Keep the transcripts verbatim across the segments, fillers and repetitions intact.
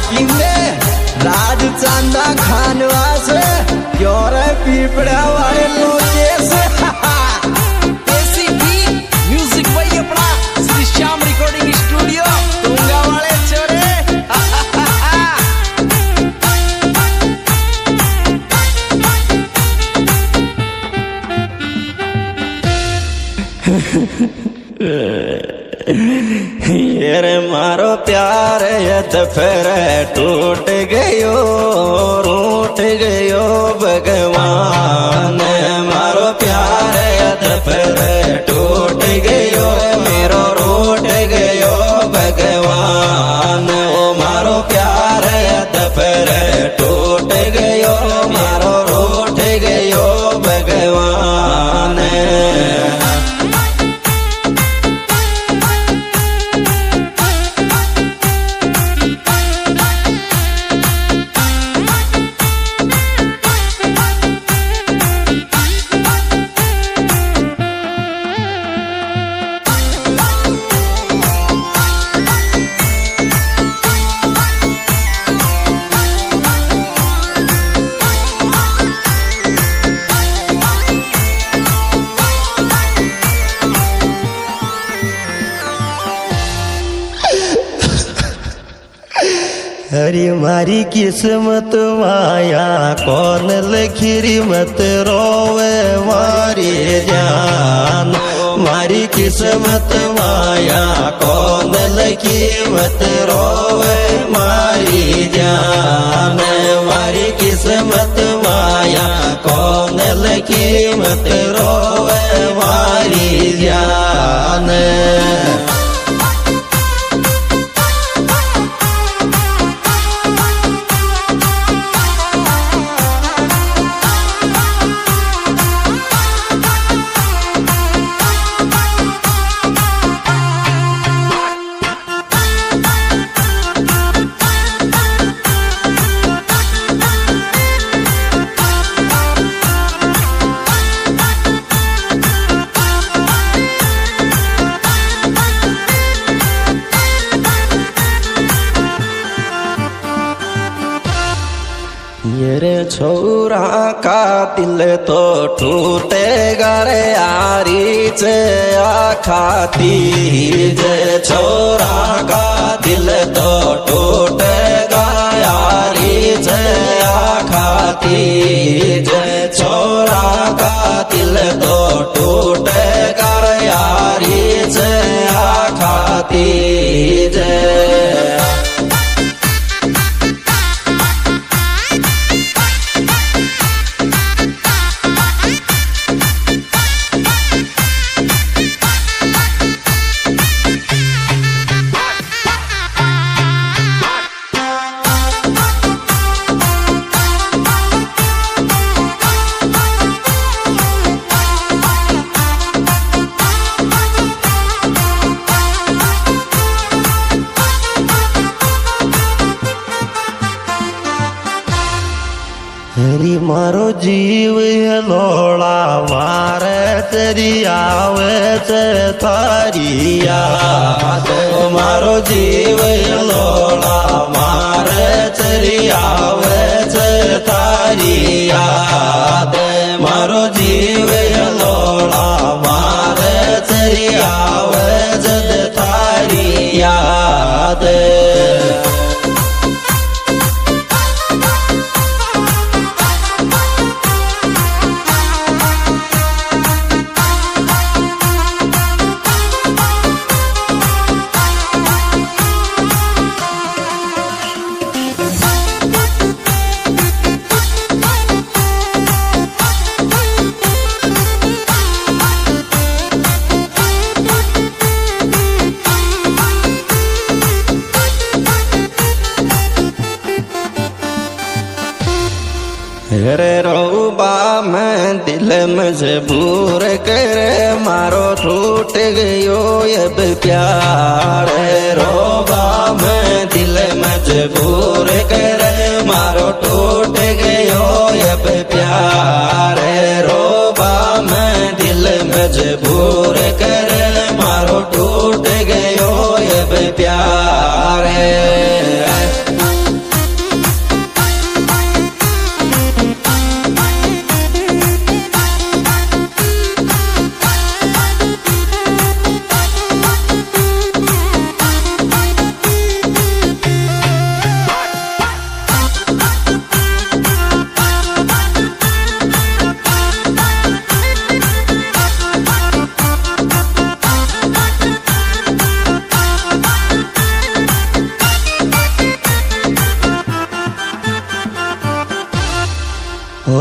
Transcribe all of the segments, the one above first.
किंदे राज Chanda खानवास your पीपड़ा वाले लोगे से देसी बीट म्यूजिक भाई अपना श्री श्याम रिकॉर्डिंग स्टूडियो तुंगा वाले छोरे ये मारो प्यार यद फिर टूट गयो रूठ गयो भगवान मारो प्यार यद फिर टूट गयो मेरो रूठ गयो भगवान ओ मारो प्यार यद फिर टूट गयो मारो रूठ गयो भगवान हरी मारी किस्मत माया कौन लखीरी मत रोवे मारी जान मारी किस्मत माया कौन लखी मत रोवे मारी जान मारी किस्मत माया कौन लखी मत रोवे मारी जान मेरे छोरा का दिल तो टूटेगा रे यारी से आखाती जे छोरा का दिल तो टूटेगा यारी से आखाती जे छोरा का दिल तो टूटेगा रे यारी से आखाती जे हरी मारो जीव लोड़ा मारे तेरी आवे से थारी याद मारो जीव लोड़ा मारे तेरी आवे से थारी याद मारो जीव लोड़ा मारे तेरी आवे से थारी याद रे रोबा मैं दिल मजबूर करे मारो टूट गयो अब प्यार रोबा मैं दिल मजबूर करे मारो टूट गयो अब प्यार रोबा मैं दिल मजबूर करे मारो टूट गयो अब प्यार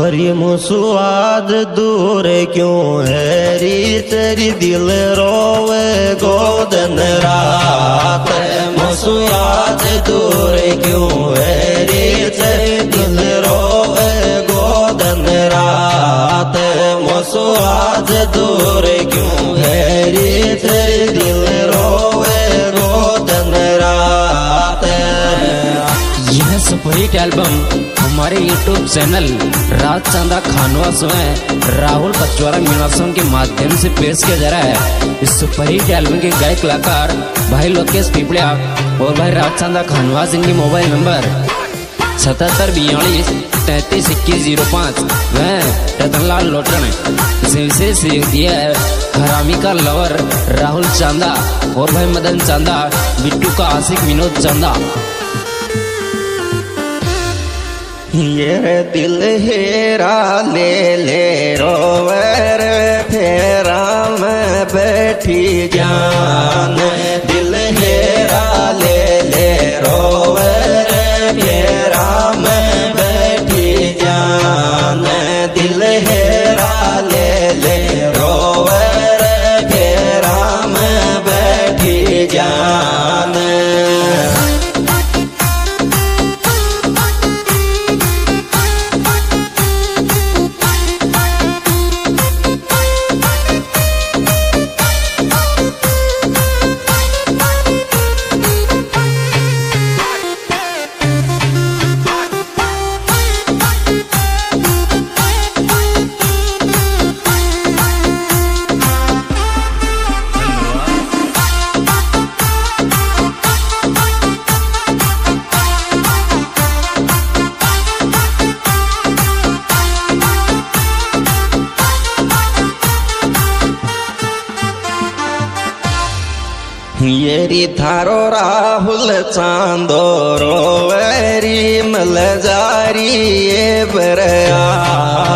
गोरी मुसुआद दूर क्यों है री तेरी दिल रोवे गोदन रात मुसुआद दूर क्यों है री तेरी दिल रोवे गोदन रात मुसुआद दूर क्यों है री तेरी दिल रोवे गोदन रात। यह सुपरहिट एल्बम हमारे यूट्यूब चैनल राज चांदा खानवास में राहुल पचवारा मिनासों के माध्यम से पेश किया जा रहा है। इस सुपरहिट एल्बम के गायक कलाकार भाई लोकेश पिपलिया और भाई राज चांदा खानवास, इनके मोबाइल नंबर सतहत्तर बयालीस तैतीस इक्कीस जीरो पाँच वह रतनलाल लोटन। इसे विशेष सहयोग दिया है हरामी का लवर राहुल चांदा और भाई मदन चांदा, बिट्टू का आशिक विनोद चांदा। ये दिल हेरा ले ले रोवर फेरा में बैठी जान दिल हेरा ले ले रोवर फेरा में बैठी जान दिल हेरा ले ले रोवर फेरा में बैठी जान। येरी थारो राहुल चांदो रोवेरी मलजारी ये बरया